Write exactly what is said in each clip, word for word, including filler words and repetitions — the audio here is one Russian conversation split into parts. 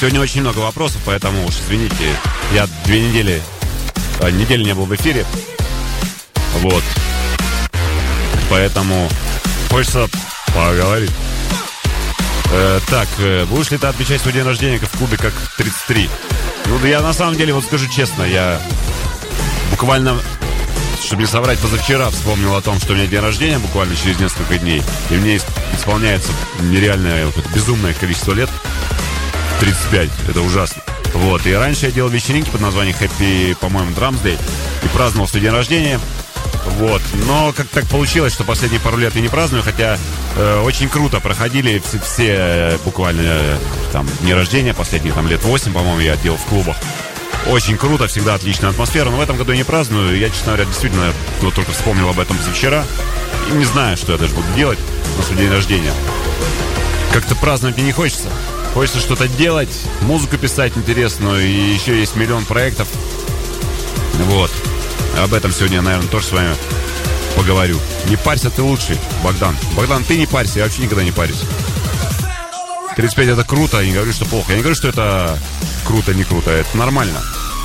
Сегодня очень много вопросов, поэтому уж извините, я две недели, а, недели не был в эфире. Вот. Поэтому хочется поговорить. Э, так, э, будешь ли ты отмечать свой день рождения в клубе как тридцать три? Ну, да я на самом деле, вот скажу честно, я буквально, чтобы не соврать, позавчера вспомнил о том, что у меня день рождения буквально через несколько дней. И мне исполняется нереальное, вот это безумное количество лет. тридцать пять, это ужасно. Вот, и раньше я делал вечеринки под названием Happy, по-моему, Drums Day. И праздновал свой день рождения. Вот, но как так получилось, что последние пару лет я не праздную, хотя э, очень круто проходили все, все э, буквально э, там дни рождения, последние там лет восемь, по-моему, я делал в клубах. Очень круто, всегда отличная атмосфера, но в этом году я не праздную. Я, честно говоря, действительно вот только вспомнил об этом вчера и не знаю, что я даже буду делать на свой день рождения. Как-то праздновать мне не хочется. Хочется что-то делать, музыку писать интересную, и еще есть миллион проектов. Вот. Об этом сегодня я, наверное, тоже с вами поговорю. Не парься, ты лучший, Богдан. Богдан, ты не парься, я вообще никогда не парюсь. тридцать пять это круто, я не говорю, что плохо. Я не говорю, что это круто, не круто. Это нормально.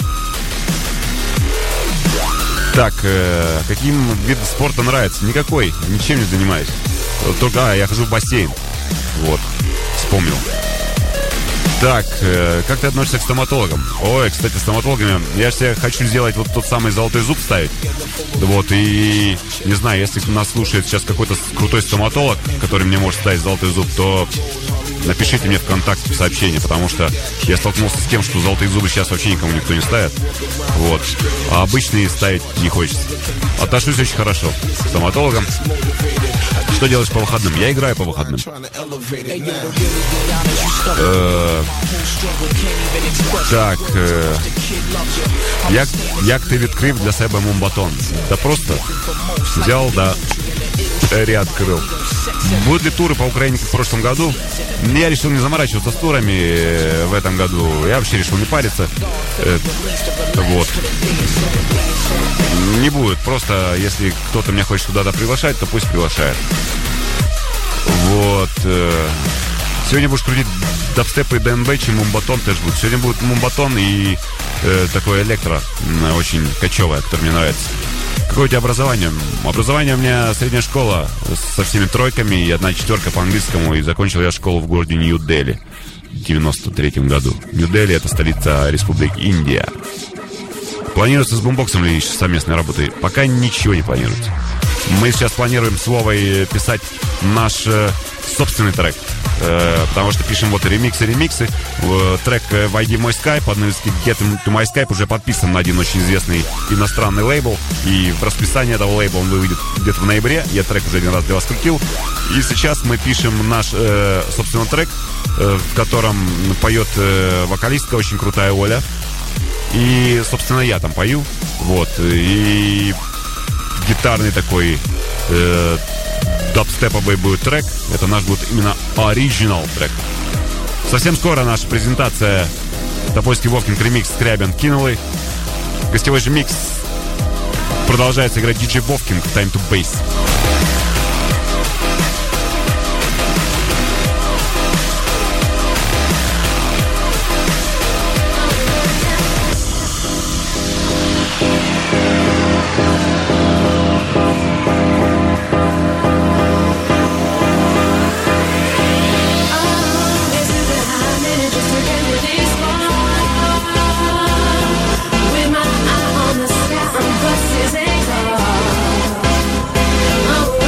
Так, э, каким видом спорта нравится? Никакой, ничем не занимаюсь. Только, а, я хожу в бассейн. Вот, вспомнил. Так, э, как ты относишься к стоматологам? Ой, кстати, стоматологами, я же себе хочу сделать вот тот самый золотой зуб ставить. Вот, и не знаю, если нас слушает сейчас какой-то крутой стоматолог, который мне может ставить золотой зуб, то напишите мне ВКонтакте в сообщение, потому что я столкнулся с тем, что золотые зубы сейчас вообще никому никто не ставит. Вот, а обычные ставить не хочется. Отношусь очень хорошо к стоматологам. Что делаешь по выходным? Я играю по выходным. Э, так, э, як, як ти відкрив для себе Мумбатон? Да просто взял, да, приоткрыл. Будут ли туры по Украине, как в прошлом году? Я решил не заморачиваться с турами в этом году. Я вообще решил не париться. Э, вот. Не будет. Просто, если кто-то меня хочет куда-то приглашать, то пусть приглашает. Вот. Сегодня будешь крутить дабстеп и ДНБ, чем Мумбатон тоже будет. Сегодня будет Мумбатон и э, такое электро, очень кочевое, которое мне нравится. Какое у тебя образование? Образование у меня средняя школа со всеми тройками и одна четверка по английскому. И закончил я школу в городе Нью-Дели в девяносто третьем году. Нью-Дели — это столица республики Индия. Планируется с бумбоксом ли совместной работы? Пока ничего не планируется. Мы сейчас планируем с Вовой писать наш э, собственный трек. Э, потому что пишем вот ремиксы-ремиксы. Э, трек «Войди в мой скайп», по-английски «Get into my Skype», уже подписан на один очень известный иностранный лейбл. И в расписании этого лейбла он выйдет где-то в ноябре. Я трек уже один раз для вас крутил. И сейчас мы пишем наш э, собственный трек, э, в котором поет э, вокалистка очень крутая Оля. И, собственно, я там пою. Вот. И гитарный такой э, дабстеповый будет трек. Это наш будет именно оригинал трек. Совсем скоро наша презентация Топольский Вовкинг ремикс Скрябин кинули. Гостевой же микс продолжается играть диджей Вовкинг Time to Bass. With my eye on the sky from buses and cars.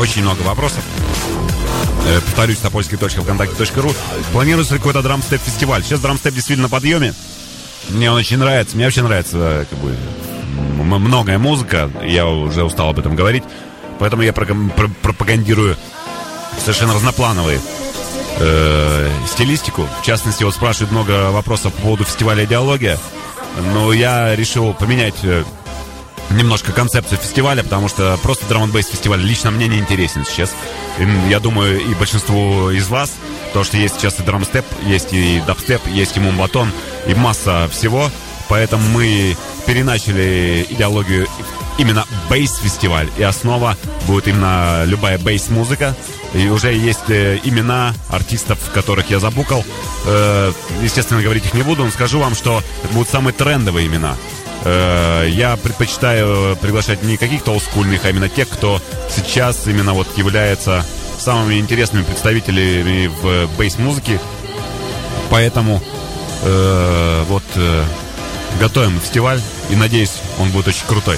очень много вопросов. Э, повторюсь, топольский точка вконтакте точка ру. Планируется какой-то драмстеп-фестиваль. Сейчас драмстеп действительно на подъеме. Мне он очень нравится. Мне вообще нравится как бы, многое музыка. Я уже устал об этом говорить. Поэтому я пропагандирую совершенно разноплановые э, стилистику. В частности, вот спрашивают много вопросов по поводу фестиваля «Идеология». Но я решил поменять э, немножко концепцию фестиваля, потому что просто драм-н-бейс фестиваль лично мне не интересен сейчас. И, я думаю, и большинству из вас, то, что есть сейчас и драм-степ, есть и дабстеп, есть и мумбатон, и масса всего. Поэтому мы переначали «Идеологию» именно бейс-фестиваль, и основа будет именно любая бейс-музыка. И уже есть э, имена артистов, которых я забукал. Э, естественно, говорить их не буду, но скажу вам, что это будут самые трендовые имена. Э, я предпочитаю приглашать не каких-то олдскульных, а именно тех, кто сейчас именно вот является самыми интересными представителями в бейс-музыке. Поэтому э, вот э, готовим фестиваль, и надеюсь, он будет очень крутой.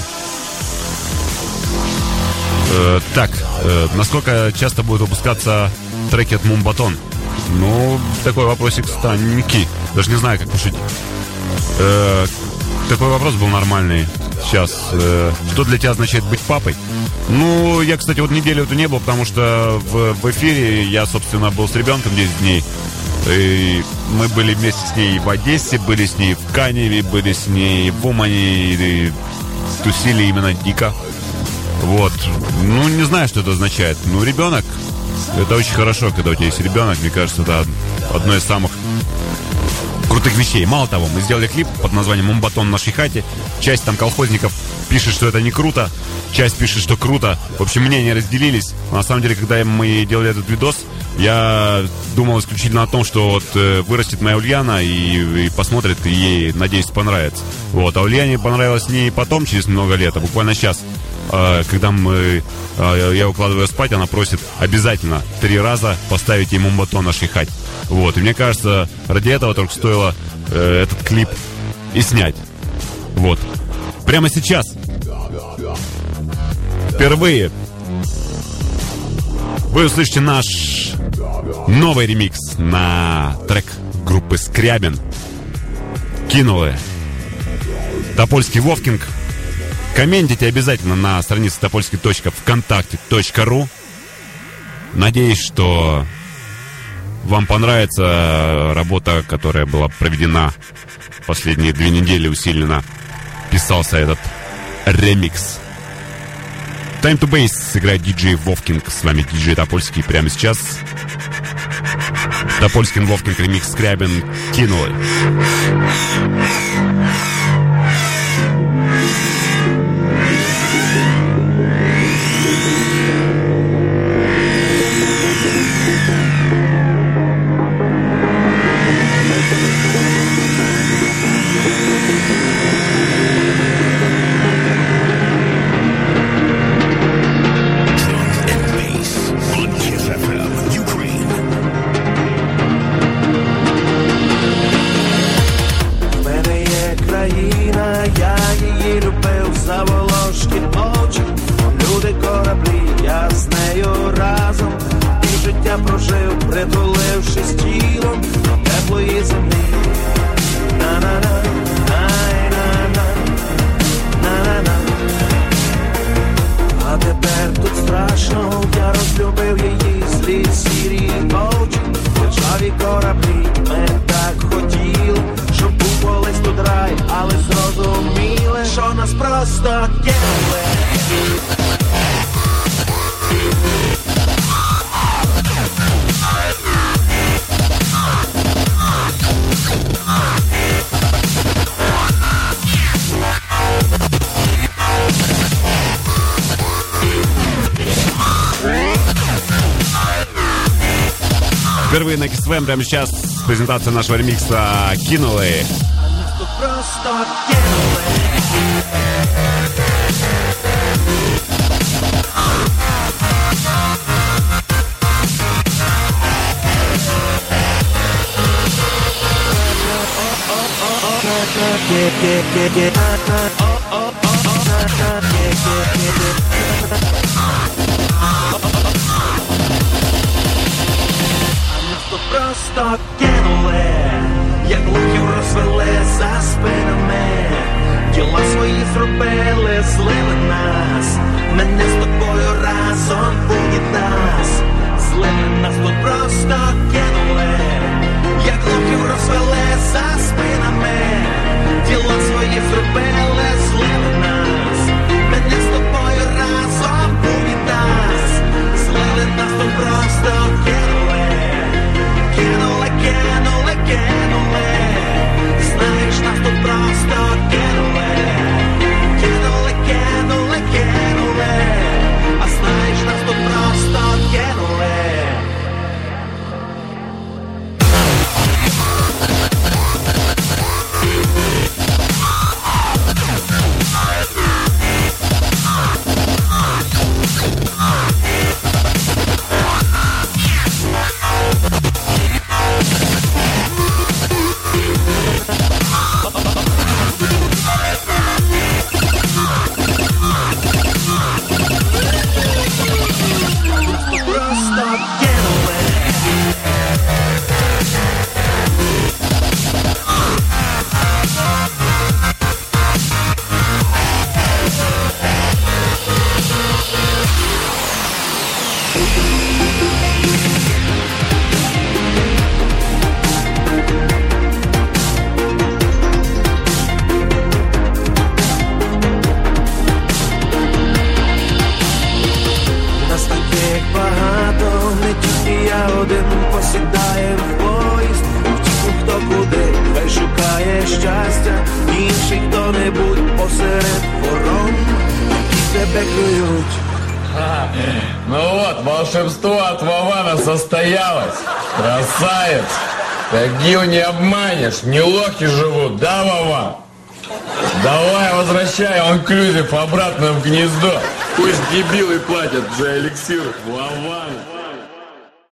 Э, так, э, насколько часто будут выпускаться треки от Мумбатон? Ну, такой вопросик станенький. Даже не знаю, как пошутить. Э, такой вопрос был нормальный. Сейчас. Э, что для тебя означает быть папой? Ну, я, кстати, вот неделю эту не был, потому что в, в эфире я, собственно, был с ребенком десять дней. И мы были вместе с ней в Одессе, были с ней в Каневе, были с ней в Умане, и тусили именно дико. Вот. Ну, не знаю, что это означает. Ну, ребенок. Это очень хорошо, когда у тебя есть ребенок. Мне кажется, это одно из самых крутых вещей. Мало того, мы сделали клип под названием «Мумбатон в нашей хате». Часть там колхозников пишет, что это не круто. Часть пишет, что круто. В общем, мнения разделились. На самом деле, когда мы делали этот видос, я думал исключительно о том, что вот э, вырастет моя Ульяна и, и посмотрит, и ей, надеюсь, понравится. Вот. А Ульяне понравилось не потом, через много лет, а буквально сейчас. Э, когда мы, э, я укладываю спать, она просит обязательно три раза поставить ей «Мумбатон в нашей хате». Вот. И мне кажется, ради этого только стоило э, этот клип и снять. Вот. Прямо сейчас. Впервые вы услышите наш новый ремикс на трек группы Скрябин. Кинулы. Топольский Вовкинг. Комментите обязательно на странице топольский точка вконтакте точка ру. Надеюсь, что вам понравится работа, которая была проведена последние две недели усиленно. Писался этот ремикс. Time to Bass играет диджей Вовкинг. С вами диджей Топольский прямо сейчас. Топольский Вовкинг, ремикс Скрябин, кинули. Впервые на КСВМ прямо сейчас презентация нашего ремикса «Кинули». просто кинули, як лохів розвели за спинами. Діла свої зробили, злили нас, мене з тобою разом в унітаз. Злили нас тут просто кинули, як лохів розвели за спинами. Діла свої зробили, злили нас, мене з тобою разом в унітаз. Злили нас тут просто кинули, кинули, кинули, кинули. Знаєш, нас тут просто кинули, кинули, кинули, кинули. А знаєш, нас тут просто кинули. Щастя, інший хто-небудь посеред ворон, які тебе клюють. Ну вот, волшебство от Вована состоялось. Красавец. Тагил не обманешь, не лохи живут, да, Вован? Давай, возвращай инклюзив обратно в гнездо. Пусть дебилы платят за эликсир Вовану.